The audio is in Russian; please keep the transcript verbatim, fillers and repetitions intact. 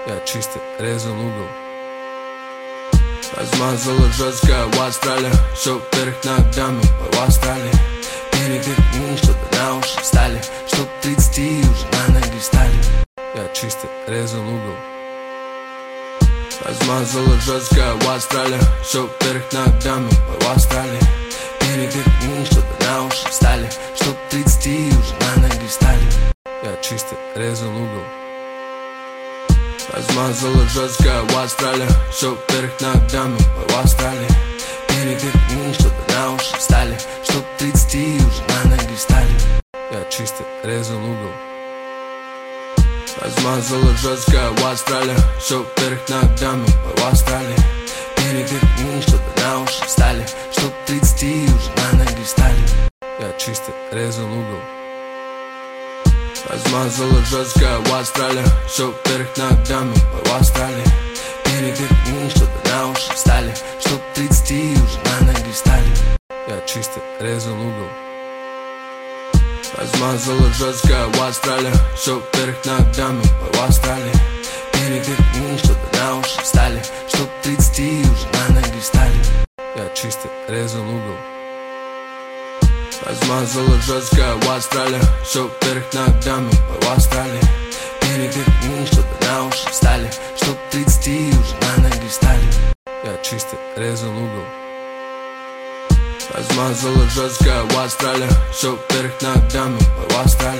Я чисто резал угол. Размазала жестко в астрале, все вверх ногами по астрале. Переверни что-то на уши встали, чтоб тридцати уже на ноги стали. Я чисто резал угол. Размазала жестко в астрале, все вверх ногами по астрале. Переверни что-то на уши встали, чтоб тридцати уже на ноги стали. Я чисто резал угол. Размазала жестко в астрале, все вверх ногами по астрале. Переверни что-то на уши встали, чтоб тридцати уже на ноги стали. Я чисто резал угол. Размазала жестко в астрале, все вверх ногами по астрале. Переверни что-то на уши встали, чтоб тридцати уже на ноги стали. Я чисто резал угол. Размазала жестко в астрале, все вверх ногами по астрале. Переверни что-то на уши встали, чтоб тридцати уже на ноги стали. Я чисто резал угол. Размазала жестко в астрале, все вверх ногами по астрале. Переверни что-то на уши встали, чтоб тридцати уже на ноги стали. Я чисто резал угол. Размазала жестко в астрале, все вверх ногами по астрале. Переверни что-то на уши встали, чтоб тридцати уже на ноги стали. Я чисто резал угол. Размазала жестко в астрале, все вверх ногами по астрале.